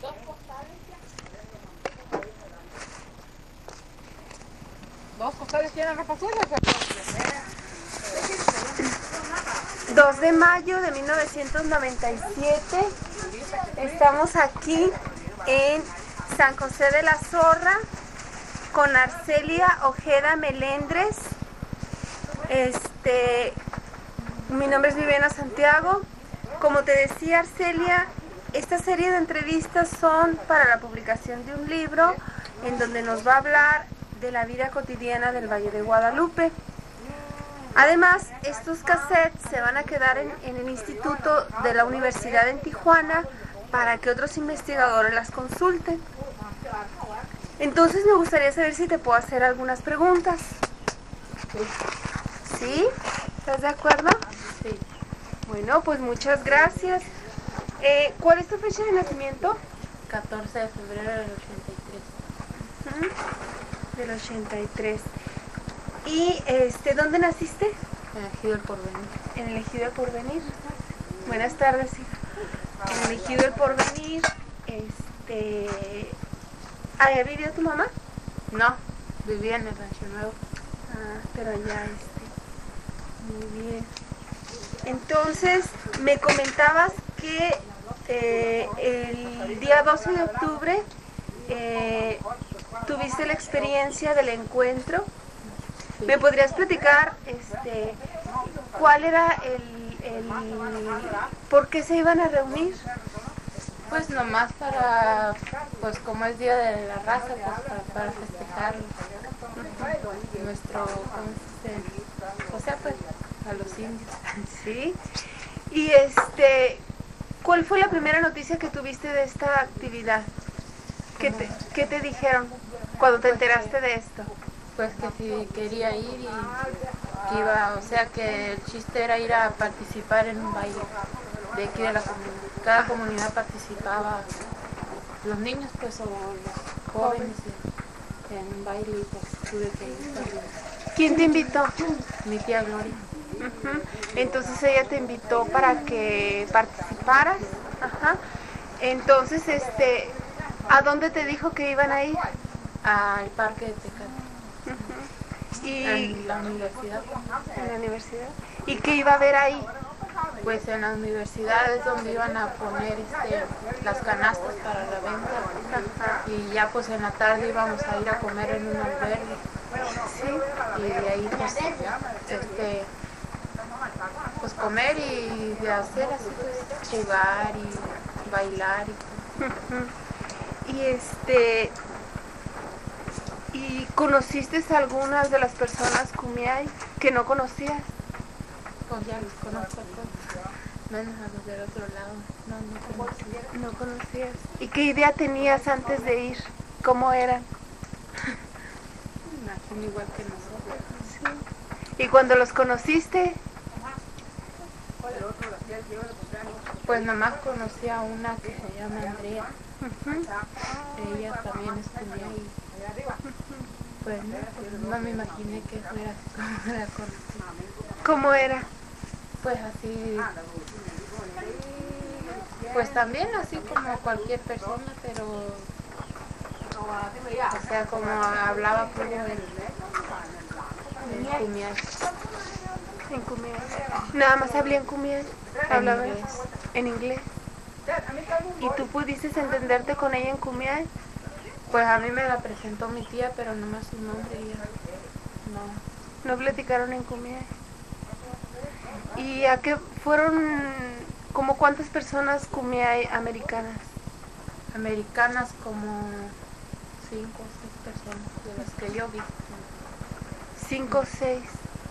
¿Dos costales tienen rapazuelos? 2 de mayo de 1997. Estamos aquí en San José de la Zorra con Arcelia Ojeda Melendres. Mi nombre es Viviana Santiago. Como te decía, Arcelia, esta serie de entrevistas son para la publicación de un libro en donde nos va a hablar de la vida cotidiana del Valle de Guadalupe. Además, estos cassettes se van a quedar en el instituto de la Universidad en Tijuana para que otros investigadores las consulten. Entonces me gustaría saber si te puedo hacer algunas preguntas. ¿Sí? ¿Estás de acuerdo? Sí. Bueno, pues muchas gracias. ¿Cuál es tu fecha de nacimiento? 14 de febrero del 83. Del 83. ¿Y dónde naciste? En el Ejido El Porvenir. En el Ejido El Porvenir. Buenas tardes, hija. En el Ejido El Porvenir, ¿allá vivió tu mamá? No, vivía en el Rancho Nuevo. Ah, pero allá, muy bien. Entonces, me comentabas que el día 12 de octubre tuviste la experiencia del encuentro. Sí. ¿Me podrías platicar cuál era por qué se iban a reunir? Pues nomás para, pues como es Día de la Raza, pues para festejar nuestro, ¿cómo se dice? O sea, pues a los indios. Sí. Y ¿cuál fue la primera noticia que tuviste de esta actividad? ¿Qué te dijeron cuando te enteraste de esto? Pues que si quería ir y que iba, o sea que el chiste era ir a participar en un baile de aquí de la comunidad. Cada comunidad participaba, los niños pues o los jóvenes en un baile y pues tuve que ir también. ¿Quién te invitó? Mi tía Gloria. Entonces ella te invitó para que participaras. Ajá. Entonces, ¿a dónde te dijo que iban a ir? Al parque de Tecate. Y En la universidad. en la universidad. ¿Y qué iba a haber ahí? Pues en la universidad es donde iban a poner las canastas para la venta. Y ya pues en la tarde íbamos a ir a comer en un albergue. Sí. Y de ahí pues comer y de hacer así pues jugar y bailar ¿Y conociste a algunas de las personas Kumeyaay que no conocías? pues ya los conozco a todos, menos a los del otro lado, no conocía. No conocías. ¿Y qué idea tenías antes de ir? ¿Cómo eran? Me imagino igual que nosotros. Sí. ¿Y cuando los conociste? Pues nomás conocí a una que se llama Andrea. Ella también es Kumeyaay. Pues no me imaginé que fuera así como la conocí. ¿Cómo era? Pues así, pues también así como cualquier persona, pero o sea como hablaba puro en Kumeyaay. En Kumeyaay. Nada más hablé en Kumeyaay. Hablaba en inglés. ¿Y tú pudiste entenderte con ella en Kumeyaay? Pues a mí me la presentó mi tía, pero nomás su nombre y ya no. ¿No platicaron en Kumeyaay? ¿Y a qué fueron, como cuántas personas Kumeyaay americanas? Americanas como 5 o 6 personas de las que yo vi. 5 o 6.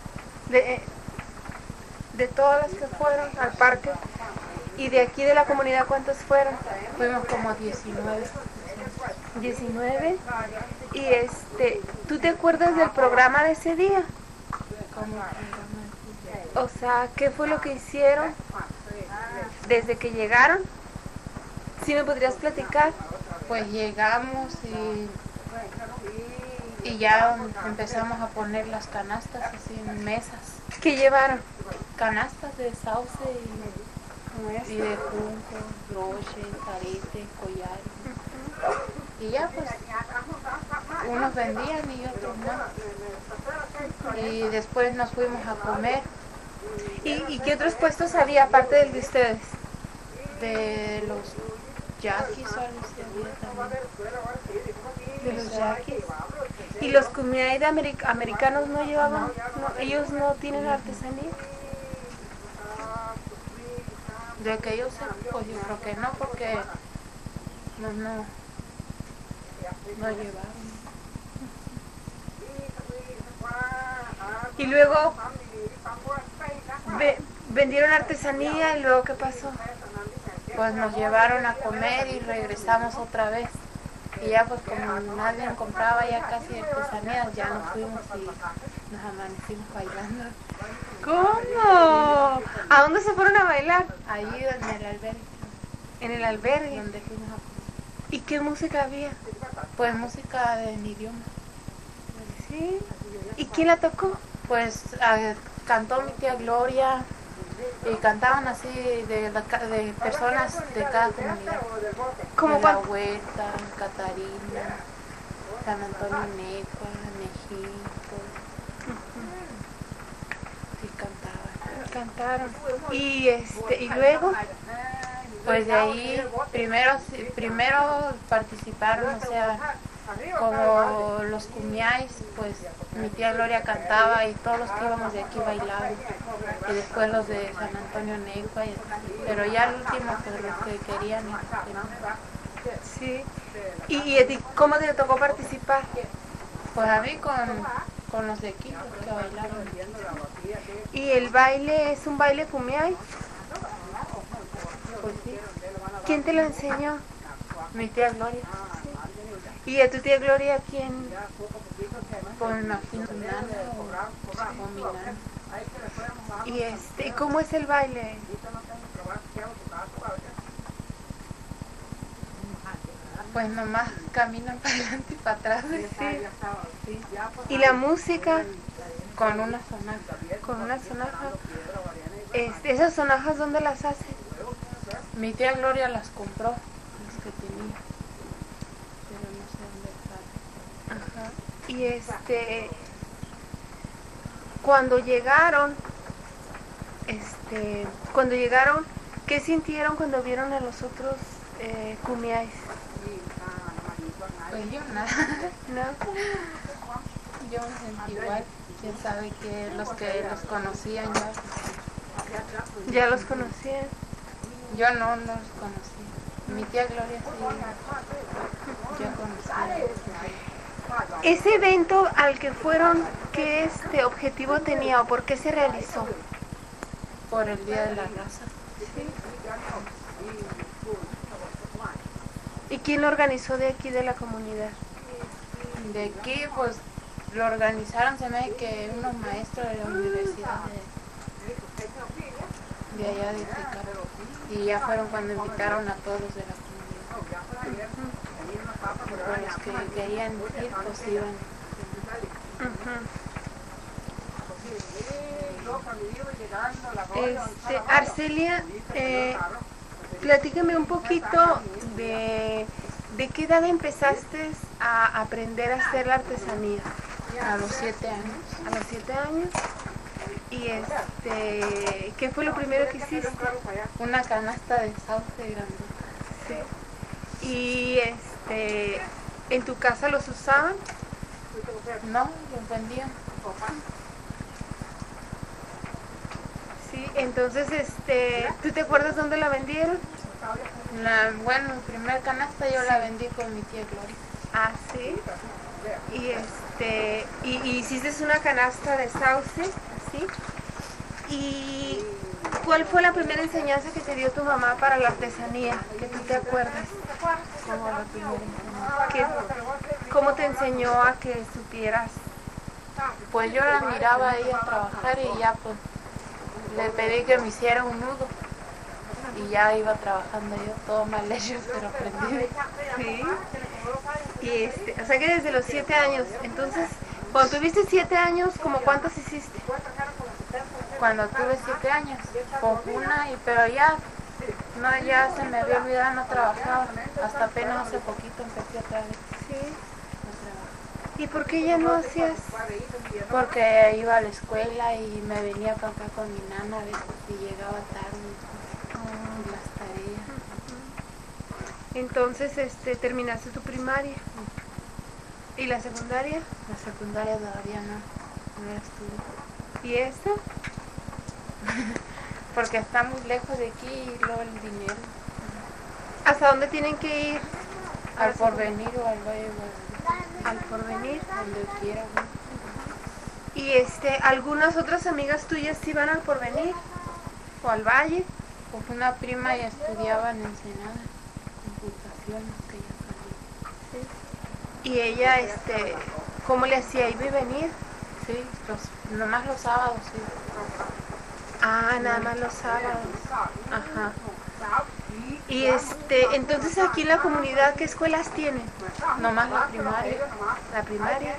De todas las que fueron al parque. ¿Y de aquí de la comunidad cuántos fueron? Fuimos como 19. 19. Y ¿tú te acuerdas del programa de ese día? Como O sea, ¿qué fue lo que hicieron desde que llegaron? ¿Sí me podrías platicar? pues llegamos y ya empezamos a poner las canastas así en mesas. ¿Qué llevaron? Canastas de sauce como esta. Y de junco, broches, aretes, collares. Y ya pues, unos vendían y otros no. Y después nos fuimos a comer. ¿Y qué otros puestos había aparte del de ustedes? De los yaquis o algo así había también. De los yaquis. ¿Y los kumiai de americanos no llevaban? No, ¿ellos no tienen artesanía? De que yo sé, pues yo creo que no, porque no llevaban. Y luego vendieron artesanía y luego ¿qué pasó? Pues nos llevaron a comer y regresamos otra vez. Y ya pues como nadie compraba ya casi artesanías, ya nos fuimos y nos amanecimos bailando. ¿Cómo? ¿A dónde se fueron a bailar? Ahí en el albergue. En el albergue. Donde fuimos a comer. ¿Y qué música había? Pues música de mi idioma. ¿Sí? ¿Y quién la tocó? Pues cantó mi tía Gloria y cantaban así de personas de cada comunidad. ¿Cómo de La cuánto? Huerta, Catarina, San Antonio Negua, Mejito. Sí cantaban. Cantaron. Y luego Pues de ahí primero participaron, o sea, como los cumiais, pues mi tía Gloria cantaba y todos los que íbamos de aquí bailaban. Y después los de San Antonio Negua, pero ya el último, pues los que querían. sí. ¿Y a ti cómo te tocó participar? Pues a mí con los de aquí, los que bailaban. ¿Y el baile es un baile kumiai? Pues sí, ¿Quién te lo enseñó? mi tía Gloria. ¿Y a tu tía Gloria quién? Pues me imagino mi nana o mi nana. ¿Y cómo es el baile? Pues nomás caminan para adelante y para atrás. Sí. ¿Y la música? Con una sonaja. Con una sonaja. ¿Esas sonajas dónde las hacen? Mi tía Gloria las compró, las que tenía. Pero no sé dónde están. Ajá. Y cuando llegaron, ¿qué sintieron cuando vieron a los otros kumiais? Pues yo nada. ¿No? Yo me sentí igual. Quién sabe que los conocían ya. ¿Ya los conocían? Yo no los conocí. Mi tía Gloria sí. Yo conocía. Ese evento al que fueron, ¿qué objetivo tenía o por qué se realizó? Por el Día de la Raza. ¿Y quién lo organizó de aquí de la comunidad? De aquí, pues lo organizaron, se me hace que unos maestros de la universidad de allá de Tecate. Y ya fueron cuando invitaron a todos de la comunidad. Y los que querían ir, pues iban. Arcelia, platícame un poquito de qué edad empezaste a aprender a hacer la artesanía. A los 7 años. A los 7 años. Y ¿qué fue lo primero que hiciste? Una canasta de sauce grande. Sí. Y ¿en tu casa los usaban? No, los vendían. Sí, entonces ¿tú te acuerdas dónde la vendieron? Bueno, mi primer canasta yo la vendí con mi tía Gloria. Ah, sí. Y hiciste una canasta de sauce, así. ¿Y cuál fue la primera enseñanza que te dio tu mamá para la artesanía, que tú te acuerdas? Como la primera enseñanza. ¿Cómo te enseñó a que supieras? Pues yo la miraba a ella trabajar y ya pues le pedí que me hiciera un nudo. Y ya iba trabajando yo, todo mal hecho, pero aprendí. Sí. Y o sea que desde los 7 años, entonces, cuando tuviste 7 años, ¿como cuántos hiciste? Cuando tuve 7 años, pues una, pero ya No, ya se me había olvidado, no trabajaba. Hasta apenas hace poquito empecé otra vez Sí. a trabajar. ¿Y por qué ya no hacías? Porque iba a la escuela y me venía para acá con mi nana a veces y llegaba tarde y las tareas. Entonces, terminaste tu primaria. ¿Y la secundaria? La secundaria todavía no la estudio. ¿Y eso? Porque está muy lejos de aquí y luego el dinero. ¿Hasta dónde tienen que ir? Al Porvenir o al Valle de Guadalupe. Al Porvenir. Donde quiera. ¿Y algunas otras amigas tuyas sí van al Porvenir? ¿O al Valle? Pues una prima ya estudiaba en Ensenada, computación, que ya salió. Sí. ¿Y ella, cómo le hacía? ¿Iba y venir? Sí, nomás los sábados, sí. Ah, nada más los sábados. Ajá. Y entonces aquí en la comunidad, ¿qué escuelas tienen? Nomás la primaria. La primaria.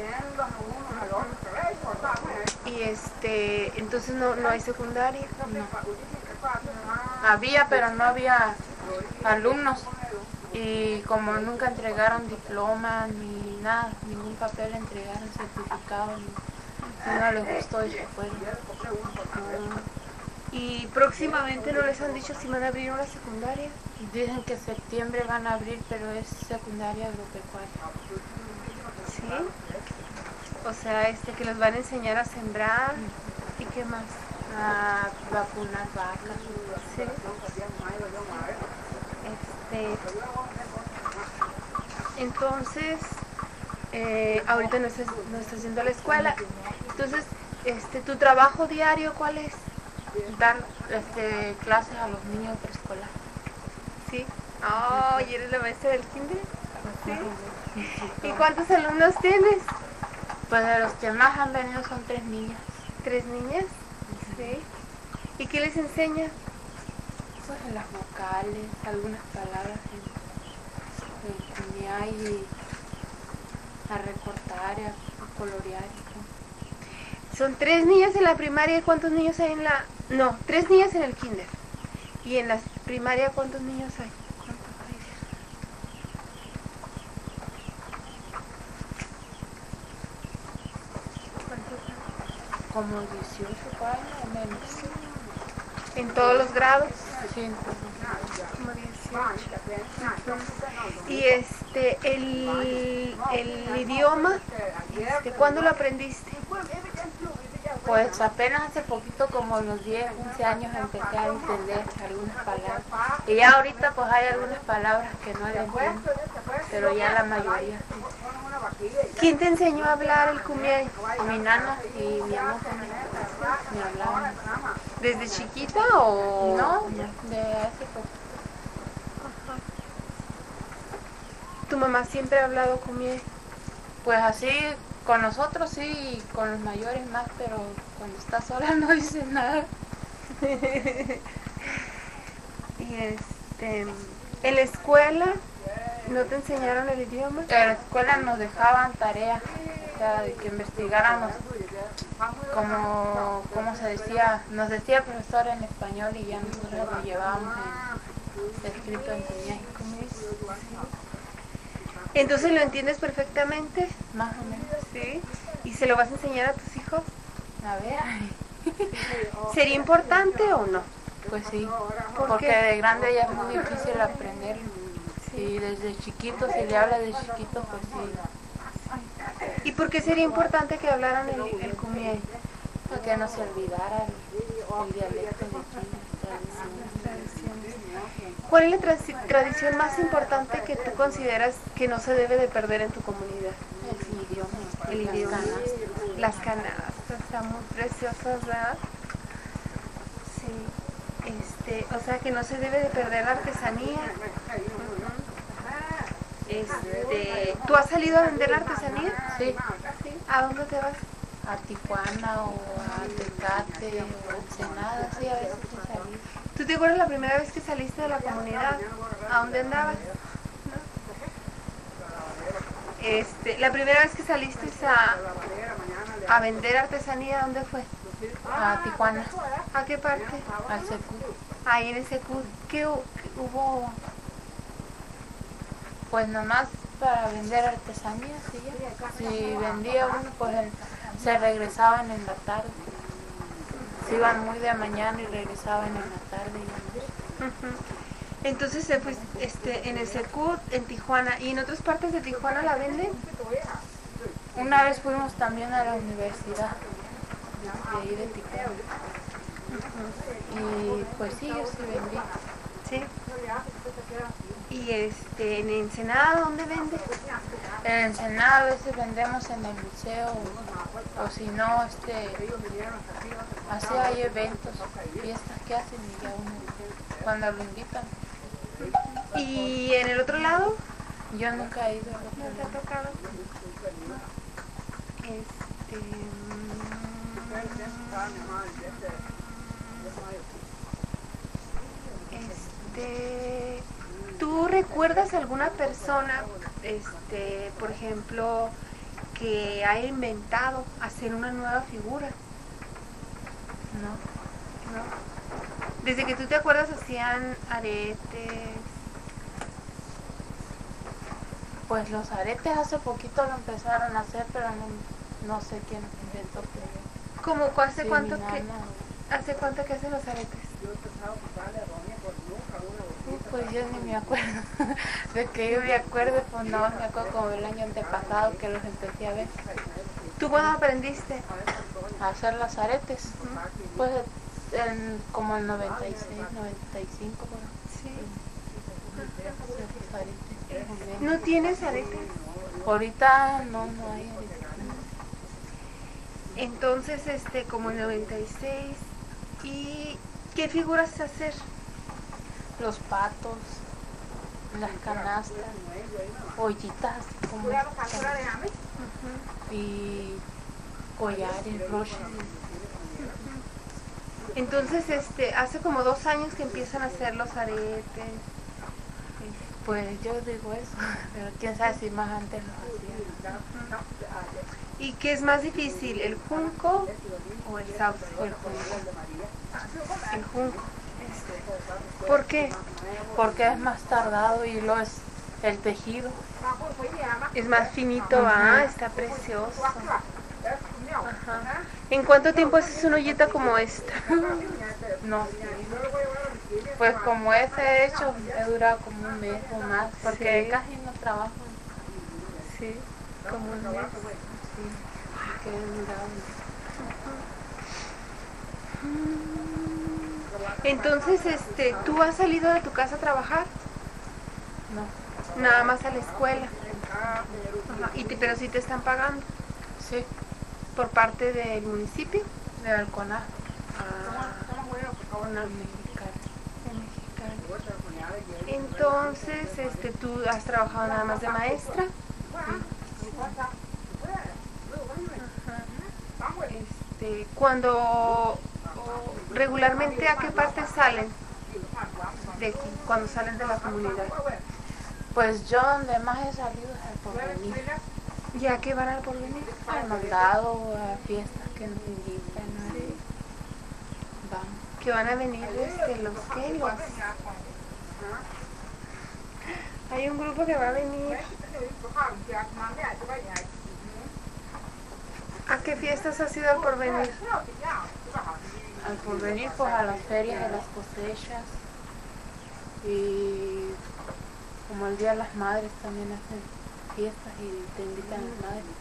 Y entonces no hay secundaria. No. Había, pero no había alumnos. Y como nunca entregaron diploma ni nada, ningún papel entregaron, certificado, no les gustó y se fueron. Y próximamente no les han dicho si van a abrir una secundaria. Dicen que en septiembre van a abrir, pero es secundaria agropecuaria. ¿Sí? O sea, que los van a enseñar a sembrar. ¿Y qué más? A vacunar vacas. Sí. Entonces, ahorita no estás yendo a la escuela. Entonces, ¿tu trabajo diario cuál es? Dar clases a los niños preescolar. Sí. Oh, ¿y eres la maestra del kinder? Sí. ¿Y cuántos alumnos tienes? Pues de los que más han venido son 3 niñas. ¿3 niñas? Sí. ¿Y qué les enseña? Pues las vocales, algunas palabras en y a recortar, a colorear. Son 3 niñas en la primaria. ¿Y cuántos niños hay en la...? No, 3 niñas en el kinder. ¿Y en la primaria cuántos niños hay? Como 18 por ahí o menos. ¿En todos los grados? Sí, como 18. Y el idioma, ¿cuándo lo aprendiste? pues apenas hace poquito, como los 10, 15 años, empecé a entender algunas palabras. Y ya ahorita pues hay algunas palabras que no le entiendo, pero ya la mayoría. ¿Quién te enseñó a hablar el kumiai? Mi nana y mi mamá me hablaban. ¿Desde chiquita o...? No, de hace poco. ¿Tu mamá siempre ha hablado kumiai? Pues así, con nosotros sí, y con los mayores más, pero cuando está sola no dice nada. Y ¿en la escuela no te enseñaron el idioma? En la escuela nos dejaban tareas, o sea, de que investigáramos como se decía, nos decía el profesor en español y ya nosotros lo llevábamos escrito en señas. Entonces, ¿lo entiendes perfectamente? Más o menos. Sí. ¿Y se lo vas a enseñar a tus hijos? A ver. ¿Sería importante o no? Pues sí, ¿Por porque qué? de grande ya es muy difícil aprender. Y desde chiquito, si le habla de chiquito, pues sí. ¿Y por qué sería importante que hablaran el kumiai? Para que no se olvidara el dialecto de Chile, Tradiciones. ¿Cuál es la tradición más importante que tú consideras que no se debe de perder en tu comunidad? el idioma. El las idioma. canastas. Las canastas, están muy preciosas, ¿verdad? Sí. O sea que no se debe de perder la artesanía. ¿Tú has salido a vender la artesanía? Sí, ¿A dónde te vas? a Tijuana o a Tecate o a Ensenada, sí, a veces he salido. ¿Tú te acuerdas la primera vez que saliste de la comunidad? ¿A dónde andabas? La primera vez que saliste a vender artesanía, ¿dónde fue? A Tijuana, ¿A qué parte? al Secu. Ahí en ese CUT, ¿qué hubo? Pues nomás para vender artesanías y ya. Si vendía uno, pues se regresaban en la tarde. Se iban muy de mañana y regresaban en la tarde. Entonces pues, en el Secut, en Tijuana, ¿y en otras partes de Tijuana la venden? Una vez fuimos también a la universidad de ahí de Tijuana. Y pues sí, yo sí vendí. Sí. ¿Y en Ensenada dónde vende? En Ensenada a veces vendemos en el museo o si no, así hay eventos, fiestas que hacen y ya uno cuando lo invitan. ¿Y en el otro lado? Yo nunca he ido al otro ¿No te ha lado. tocado? ¿Tú recuerdas alguna persona, por ejemplo, que ha inventado hacer una nueva figura? No. Desde que tú te acuerdas hacían aretes. Pues los aretes hace poquito lo empezaron a hacer, pero no sé quién inventó. ¿Cómo hace Sí, cuánto mi que nana. hace cuánto que hacen los aretes? Pues yo ni me acuerdo. De que yo me acuerdo, pues no, me acuerdo como el año antepasado que los empecé a ver. ¿Tú cuándo aprendiste? A hacer los aretes. Pues como el 96, 95, bueno. Sí. Hacer los aretes. ¿No tienes aretes? Ahorita no hay aretes. Entonces, como el 96. ¿Y qué figuras hacer? Los patos, las canastas, ollitas así como y collares, broches. Entonces, hace como 2 años que empiezan a hacer los aretes. Pues yo digo eso, pero quién sabe si más antes lo hacían. ¿Y qué es más difícil, el junco o el sauce? El junco. El junco. ¿Por qué? Porque es más tardado y lo es el tejido. Es más finito, está precioso. Ajá. ¿En cuánto tiempo haces una ollita como esta? No sé. Pues como he hecho, he durado como un mes o más, porque Sí. casi no trabajo. Sí, como un mes. Sí, que he durado. Entonces, ¿tú has salido de tu casa a trabajar? No. Nada más a la escuela. Ajá. Pero sí te están pagando Sí, por parte del municipio. de Alconá. Una Mexicana. Entonces, ¿tú has trabajado nada más de maestra? Cuando regularmente, ¿a qué parte salen de aquí, cuando salen de la comunidad? Pues yo donde más he salido es al Porvenir. ¿Ya que van al Porvenir? Al mandado, a fiestas que nos invitan. Sí. Vamos. Que van a venir los hay un grupo que va a venir. ¿A qué fiestas has ido al Porvenir? Al Porvenir, pues a las ferias de las cosechas. Y como el Día de las Madres también hacen fiestas y te invitan a las madres.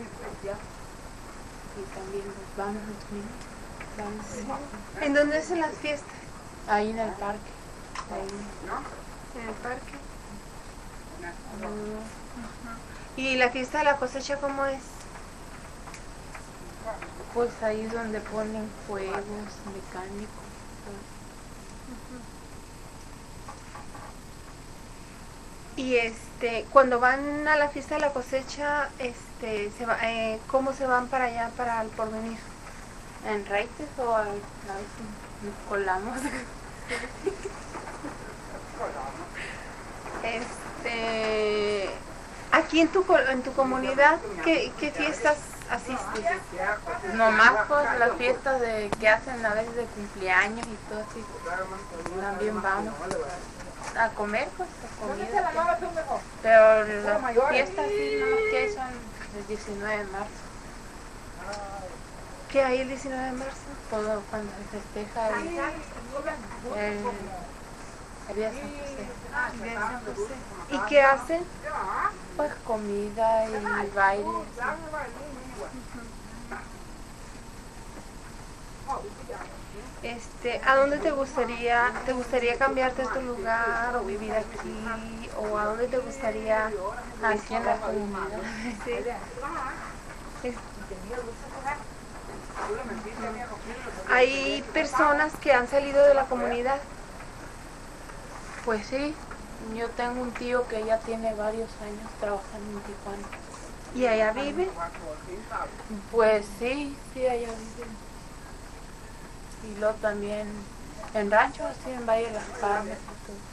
Y también nos vamos los niños. Vamos. Sí. ¿En dónde hacen las fiestas? Ahí en el parque. Ahí. En el parque. ¿Y la fiesta de la cosecha cómo es? Pues ahí es donde ponen fuegos mecánicos. Y cuando van a la fiesta de la cosecha, ¿cómo se van para allá, para el Porvenir? ¿En Reites o a veces nos colamos? Aquí en tu comunidad, ¿qué fiestas asistes? Nomás por las fiestas que hacen a veces de cumpleaños y todo así. También vamos a comer, pues, a comida. Pero las fiestas sí, nomás que hay son el 19 de marzo. ¿Qué hay el 19 de marzo? Todo cuando se festeja el día de San José. ¿Y qué hacen? Pues comida y baile. ¿A dónde te gustaría cambiarte a este lugar o vivir aquí? ¿O a dónde te gustaría Aquí en la comunidad. Sí. ¿Hay personas que han salido de la comunidad? Pues sí, yo tengo un tío que ya tiene varios años trabajando en Tijuana. ¿Y allá vive? Pues sí, allá vive. Y luego también en ranchos, así en Valle de las Palmas y todo.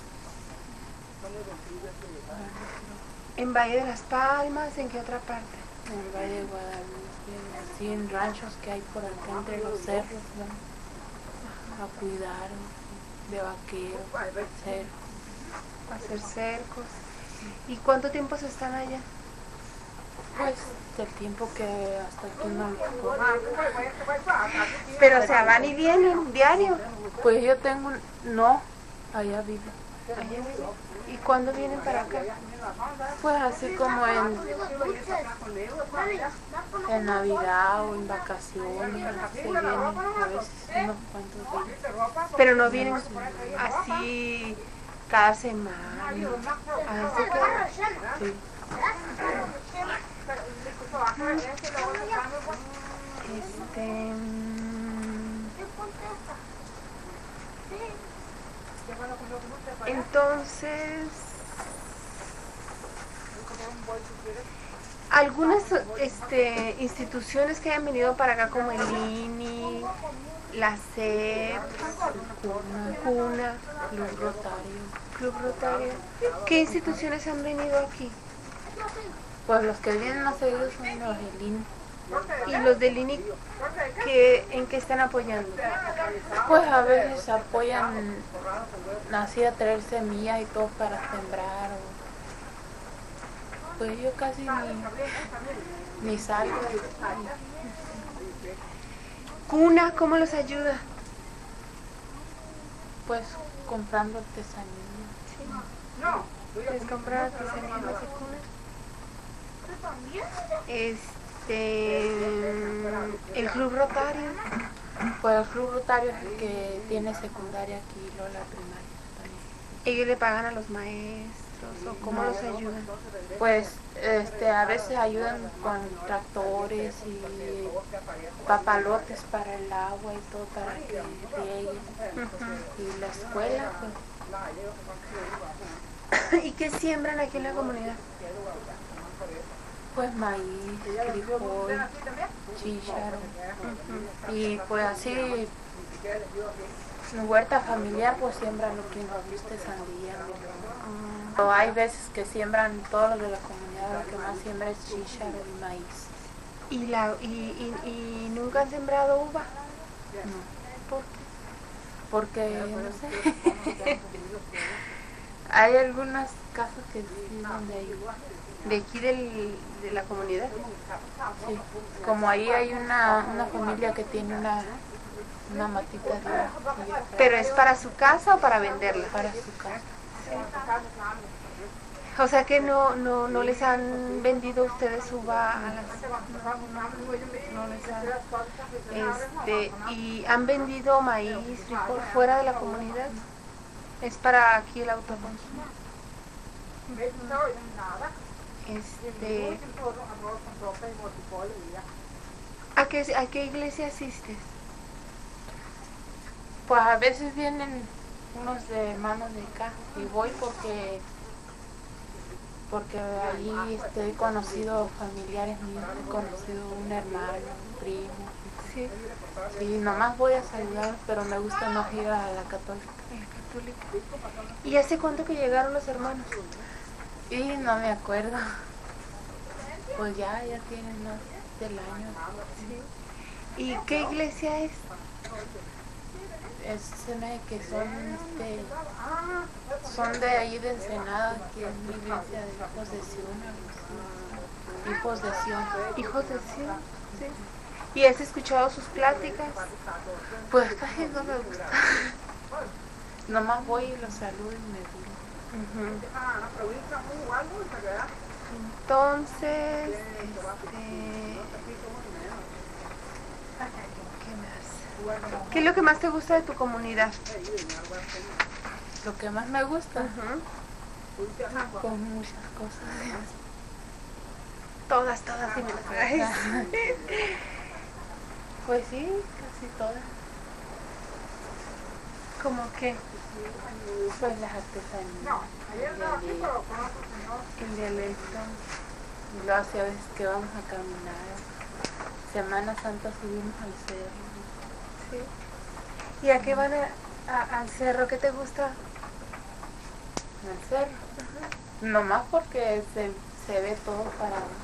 ¿En Valle de las Palmas? ¿En qué otra parte? En Valle de Guadalupe, así en ranchos que hay por acá entre los cerros, ¿no? A cuidar de vaqueros, Hacer cercos. ¿Y cuánto tiempo se están allá? pues el tiempo que hasta que no les puedo. Pero o sea, van y vienen diario. Pues yo tengo no, allá vivo. Allá viven. ¿Y cuándo vienen para acá? Pues así como en Navidad o en vacaciones, se vienen a veces unos cuantos días. Pero no vienen así cada semana. A veces Sí. Entonces, algunas instituciones que hayan venido para acá como el INI, la CEP, CUNA, Club Rotario. ¿Qué instituciones han venido aquí? Pues los que vienen más seguidos son los del INE. ¿Y los del INI en qué están apoyando? Pues a veces apoyan así a traer semillas y todo para sembrar. Pues yo casi ni salgo. ¿CUNA cómo los ayuda? Pues comprando artesanía. Sí. ¿Les compran artesanía de CUNA? El Club Rotario. Pues el Club Rotario es el que tiene secundaria aquí y luego la primaria también. ¿Ellos le pagan a los maestros o cómo los ayudan? Pues a veces ayudan con tractores y papalotes para el agua y todo para que rieguen. Y la escuela, pues. ¿Y qué siembran aquí en la comunidad? Pues maíz, frijol, chícharo. Y pues así, en huerta familiar pues siembran lo que nos guste, sandía. Pero hay veces que siembran todos los de la comunidad, lo que más siembra es chícharo y maíz. ¿Y nunca han sembrado uva? No. ¿Por qué? Porque, no sé, hay algunas casas que sí donde hay uva. ¿De aquí de la comunidad? Sí, como ahí hay una familia que tiene una matita de uva. ¿Pero es para su casa o para venderla? Para su casa. O sea que no les han vendido ustedes uva a las... No les han... ¿Y han vendido maíz, frijol fuera de la comunidad? Es para aquí el autoconsumo. ¿A qué iglesia asistes? Pues a veces vienen unos de hermanos de acá y voy porque allí he conocido familiares míos, he conocido un hermano, un primo. Sí. Y nomás voy a saludar, pero me gusta más ir a la católica. ¿Y hace cuánto que llegaron los hermanos? Y no me acuerdo. Pues ya tienen más. del año. Sí. ¿Y qué iglesia es? Se me que son de ahí de Ensenada, que es una iglesia de hijos de Sion, hijos de Sion. Hijos de Sion, sí. ¿Y has escuchado sus pláticas? Pues casi no me gusta. Nomás voy y los saludo y me voy. Entonces, ¿qué es lo que más te gusta de tu comunidad? Lo que más me gusta, pues muchas cosas. Todas, si me las traes. Pues sí, casi todas. ¿Cómo qué? Pues las artesanías, El dialecto. y luego hace veces que vamos a caminar. Semana Santa subimos al cerro. Sí. ¿Y a qué van al cerro? ¿Qué te gusta? Al cerro. Nomás porque se ve todo para abajo.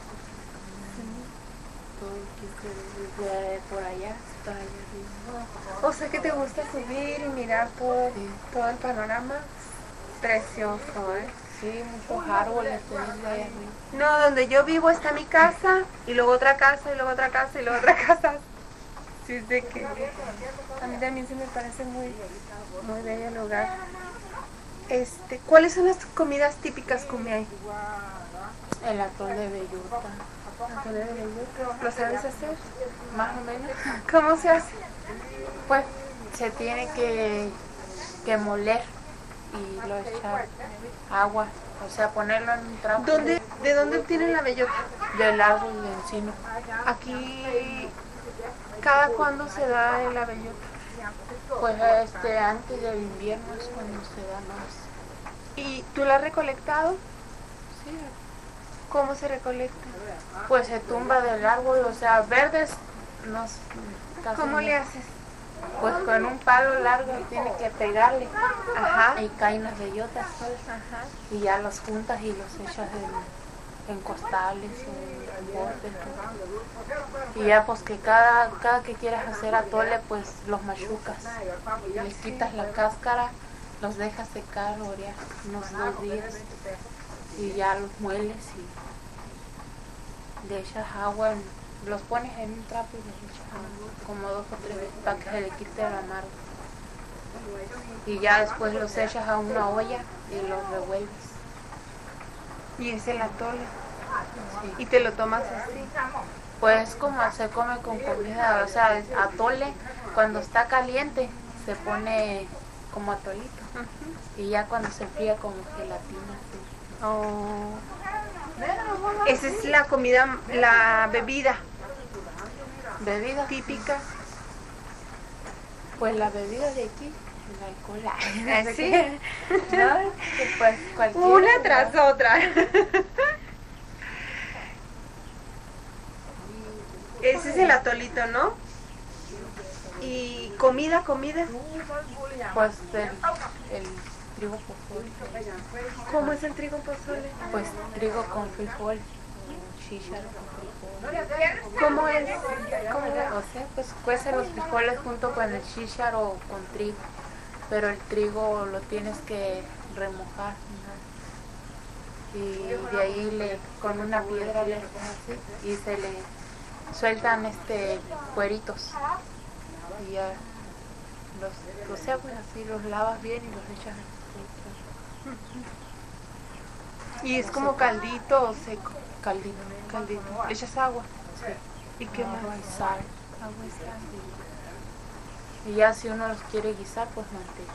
Todo desde por allá hasta allá arriba. O sea que te gusta subir y mirar todo el panorama. Precioso, ¿eh? Sí, muchos árboles desde allá arriba. No, donde yo vivo está mi casa, y luego otra casa, y luego otra casa, y luego otra casa. Sí, es de que a mí también se me parece muy bello el lugar. ¿Cuáles son las comidas típicas que hay? El atol de bellota. ¿Lo sabes hacer? Más o menos. ¿Cómo se hace? Pues se tiene que moler y lo echar agua, o sea, ponerlo en un trapo. ¿De dónde obtienen la bellota? Del árbol de encino. Aquí, ¿cada cuándo se da la bellota? Pues antes del invierno es cuando se da más. ¿Y tú la has recolectado? Sí. ¿Cómo se recolecta? Pues se tumba del árbol, o sea, verdes no. ¿Cómo le haces? Pues con un palo largo tiene que pegarle. Ajá. Y caen las bellotas, pues. Ajá. Y ya los juntas y los echas en costales o en botes. Y ya pues que cada que quieras hacer atole, pues los machucas. Les quitas la cáscara, los dejas secar unos 2 días. Y ya los mueles y le echas agua, los pones en un trapo y les echas agua, como 2 o 3 veces para que se le quite el amargo. Y ya después los echas a una olla y los revuelves. Y es el atole. Sí. Y te lo tomas así. Pues como se come con comida, o sea, es atole, cuando está caliente se pone como atolito. Y ya cuando se enfría como gelatina. Sí. Oh. Esa es la comida, la bebida. ¿Bebida? Típica. Pues la bebida de aquí, el alcohol. ¿Sí? ¿No? Pues cualquiera. Una tras otra. Ese es el atolito, ¿no? Y comida. Pues el trigo pozole. ¿Cómo es el trigo pozole? Pues trigo con frijol, chícharo con frijol. ¿Cómo es? O sea, pues cuecen los frijoles junto con el chícharo o con trigo, pero el trigo lo tienes que remojar, ¿no? Y de ahí con una piedra le haces así y se le sueltan cueritos y ya los pues así los lavas bien y los echas en ¿Y es como caldito o seco? Caldito. ¿Le echas agua? Sí. ¿Y qué más? Agua y sal. Y ya si uno los quiere guisar, pues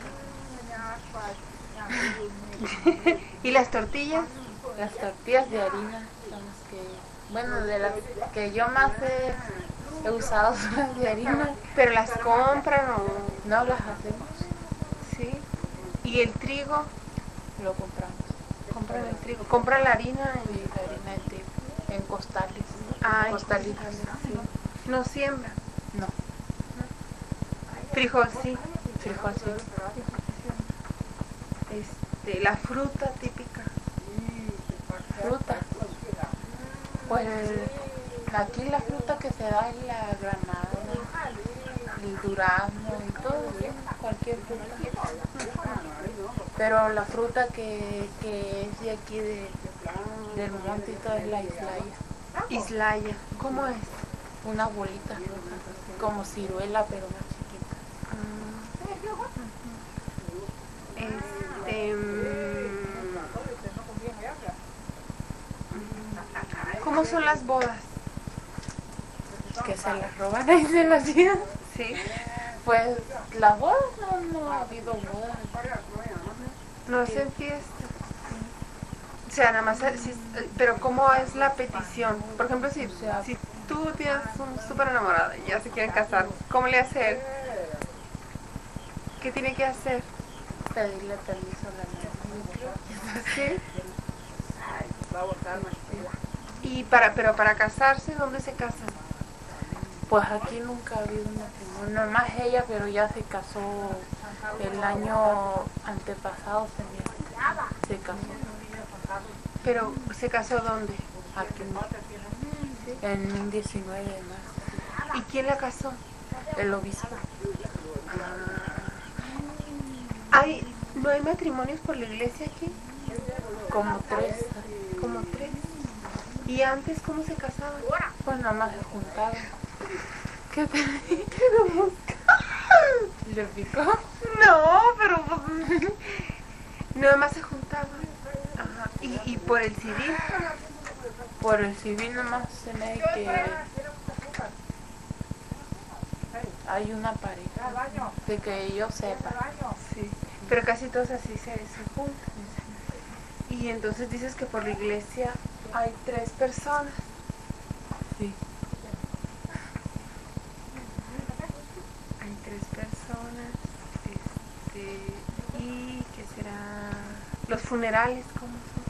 manteca. ¿Y las tortillas? Las tortillas de harina son las que, bueno, de las que yo más he usado son las de harina. ¿Pero las compran o...? No las hacemos. Sí. ¿Y el trigo? Lo compramos. Compran el trigo. Compran la harina Y la harina de trigo en costales. Costalitos. Sí. ¿No siembra? No. Frijol sí. Frijol sí. La fruta típica. Fruta. Pues Aquí la fruta que se da es la granada, el durazno y todo, ¿sí? Cualquier fruta. Pero la fruta que es de aquí del monte y todo es la islaya. Islaya, ¿cómo es? Una bolita roja, como ciruela pero más chiquita. ¿Cómo son las bodas? Que se las roban y se las llevan. Sí. Pues las bodas no ha habido bodas. No hacen fiesta. O sea, nada más, pero ¿cómo es la petición? Por ejemplo, si tú tienes un súper enamorado y ya se quieren casar, ¿cómo le hacer? ¿Qué tiene que hacer? Pedirle permiso a la novia. ¿Sí? Pero para casarse, ¿dónde se casan? Pues aquí nunca ha habido un matrimonio, nomás ella, pero ya se casó el año antepasado, se casó. ¿Pero se casó dónde? Aquí, en un 19 de marzo. ¿Y quién la casó? El obispo. ¿No hay matrimonios por la iglesia aquí? Como 3. Como 3. ¿Y antes cómo se casaban? Pues nada más se juntaban. ¿Qué te ¿Le picó? No, pero pues, nada más se juntaban. Ajá. ¿Y por el civil? Por el civil nomás se me dice que hay una pareja, de que yo sepa. Sí, pero casi todos así se juntan. Y entonces dices que por la iglesia hay 3 personas. Sí. Hay 3 personas. ¿Y qué será? ¿Los funerales cómo son?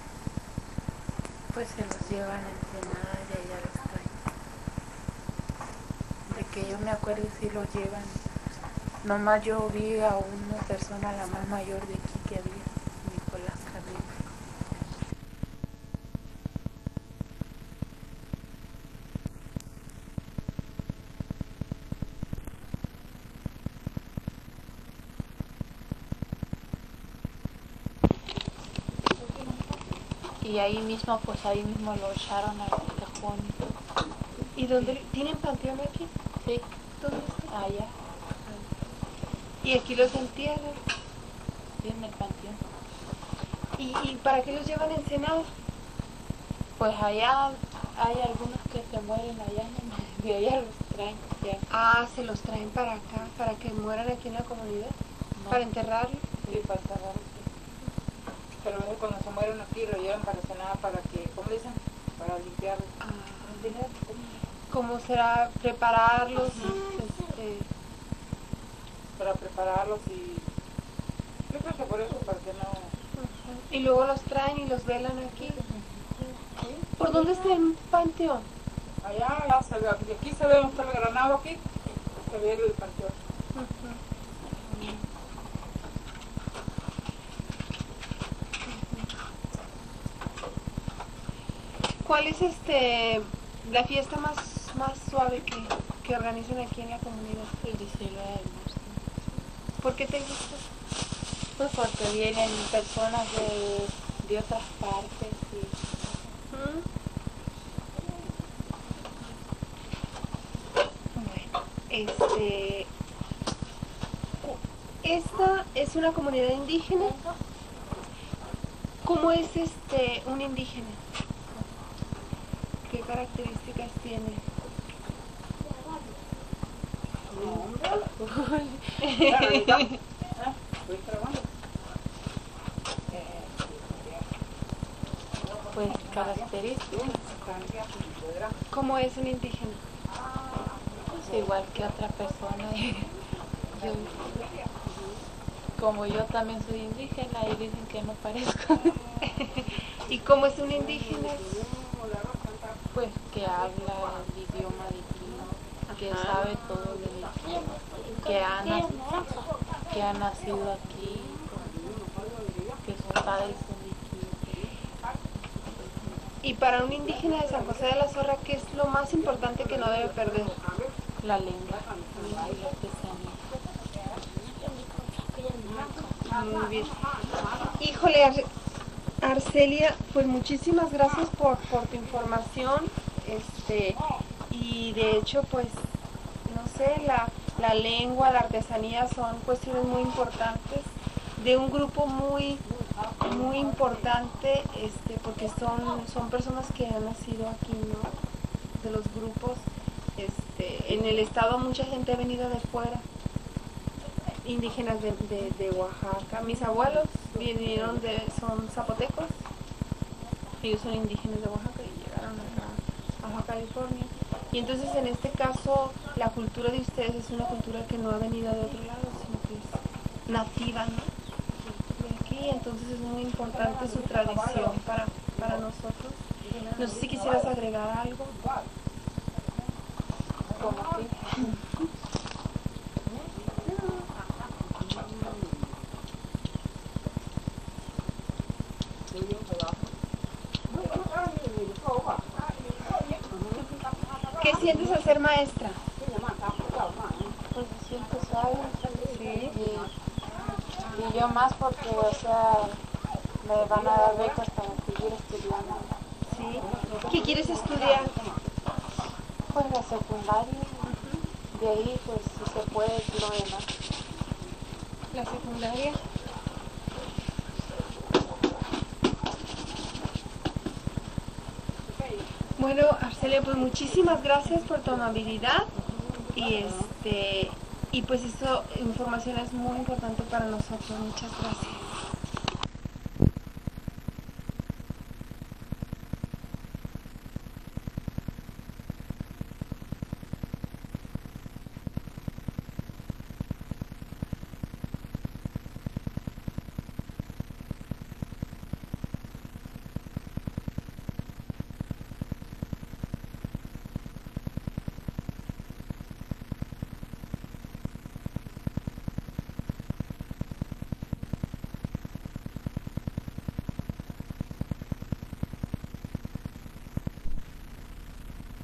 Pues se los llevan a Ensenada y allá los traen. De que yo me acuerdo si los llevan. Nomás yo vi a una persona, la más mayor de aquí que había, Nicolás Carrillo. Y ahí mismo, pues ahí mismo lo echaron al cajón. ¿Y dónde tienen panteón aquí? Sí. ¿Dónde está? Allá. Y aquí los entierran. Sí, en el panteón. ¿Y para qué los llevan a Ensenada? Pues allá hay algunos que se mueren allá, y allá los traen. Ya. Ah, se los traen para acá, para que mueran aquí en la comunidad. No. ¿Para enterrarlos? Sí, para enterrarlos. Pero cuando se mueren aquí lo llevan para Ensenada para que, ¿cómo dicen? Para limpiarlos. ¿Cómo será prepararlos? Para prepararlos y... Yo creo que por eso, para que no... Y luego los traen y los velan aquí. ¿Por dónde está el panteón? Allá se ve, de aquí se ve donde está el granado aquí, se ve el panteón. ¿Cuál es la fiesta más suave que organizan aquí en la comunidad? El 19 de marzo. ¿Por qué te gusta? Pues porque vienen personas de otras partes Bueno, esta es una comunidad indígena. ¿Cómo es un indígena? ¿Qué características tiene? pues características. ¿Cómo es un indígena? Pues igual que otra persona. Como yo también soy indígena y dicen que no parezco. ¿Y cómo es un indígena? Pues que habla el idioma de aquí, que sabe todo del idioma, que ha nacido aquí, que sus padres son de aquí. Y para un indígena de San José de la Zorra, ¿qué es lo más importante que no debe perder? La lengua y la artesanía. Muy bien. Híjole, Arcelia, pues muchísimas gracias por tu información. Y de hecho, pues, no sé, la lengua, la artesanía son cuestiones muy importantes de un grupo muy importante, porque son personas que han nacido aquí, ¿no? De los grupos. En el estado mucha gente ha venido de fuera, indígenas de Oaxaca. Mis abuelos son zapotecos, ellos son indígenas de Oaxaca y llegaron a Baja California. Y entonces en este caso la cultura de ustedes es una cultura que no ha venido de otro lado, sino que es nativa, ¿no? De aquí, entonces es muy importante su tradición para nosotros. No sé si quisieras agregar algo. Como que ¿Qué sientes al ser maestra? pues me siento suave. Sí. Y yo más porque, o sea, me van a dar becas para seguir estudiando. Sí. ¿Qué quieres estudiar? Pues la secundaria. De ahí, pues, si se puede, lo demás. La secundaria. Bueno, Arcelia, pues muchísimas gracias por tu amabilidad y pues esta información es muy importante para nosotros. Muchas gracias.